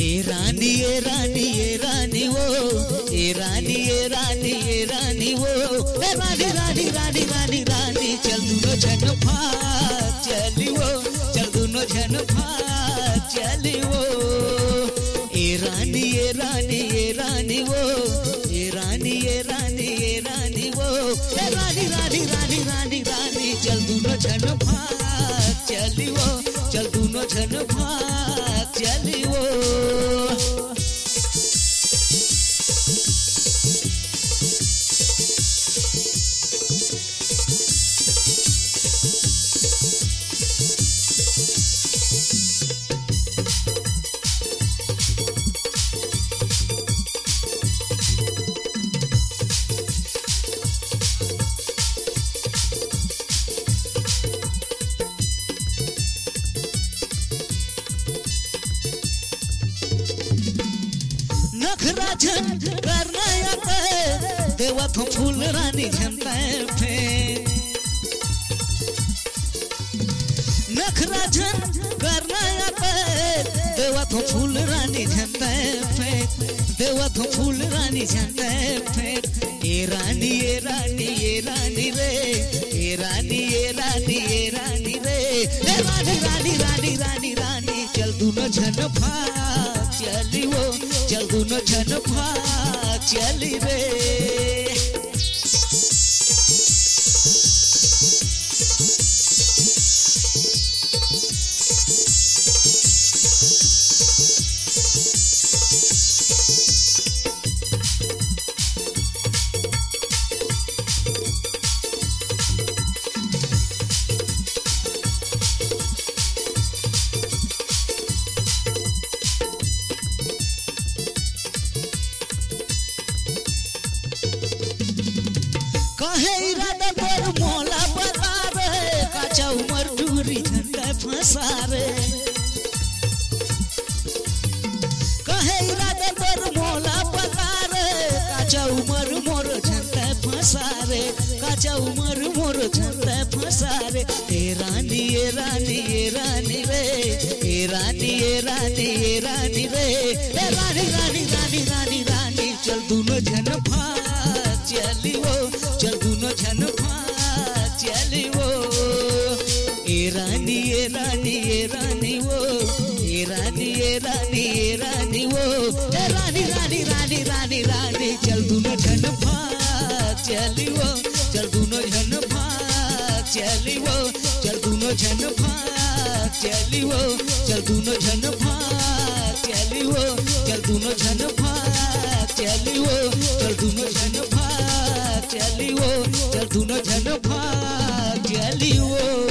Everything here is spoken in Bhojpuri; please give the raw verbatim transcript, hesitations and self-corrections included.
ए रानी ए रानी ए रानी वो ए रानी ए रानी ए रानी वो ए रानी रानी रानी रानी रानी चल दूनो जन भाग चली वो चल दूनो जन भाग चली वो ए रानी ए रानी ए रानी वो ए रानी ए रानी ए रानी वो ए रानी रानी रानी रानी रानी चल दूनो जन भाग चली वो चल दूनो जन भाग चली वो नखरा झन करना आता है देवा तो फूल रानी झनता है फेंक नखरा झन करना आता है देवा तो फूल रानी झनता है फेंक देवा तो फूल रानी झनता है फेंक ए रानी ए रानी ए रानी रे ए रानी ए रानी ए रानी रे ए रानी रानी रानी रानी रानी चल दूनो झन भाग चली वो चल दूनो जन भाग चली रे कहे इरादा तोर मोला बता रे काचा उमर टूरी झंडा फंसा रे कहे इरादा तोर मोला बता रे काचा उमर मोर झंडा फंसा रे काचा उमर मोर झंडा फंसा रे ए रानी ए रानी ए रानी रे ए रानी ए रानी ए रानी रे ए रानी रानी रानी रानी रानी चल दूनो जन भाग चली वो चल दूनो जन भाग चली वो ए रानी ए रानी ए रानी वो ए रानी ए रानी ए रानी वो ए रानी रानी रानी रानी रानी चल दूनो जन भाग चली वो चल दूनो जन भाग चली वो चल दूनो जन भाग चली वो चल दूनो जन भाग चली वो चल दूनो जन भाग चली वो चल दूनो जन भाग चली वो चल दूनो जन भाग चली वो।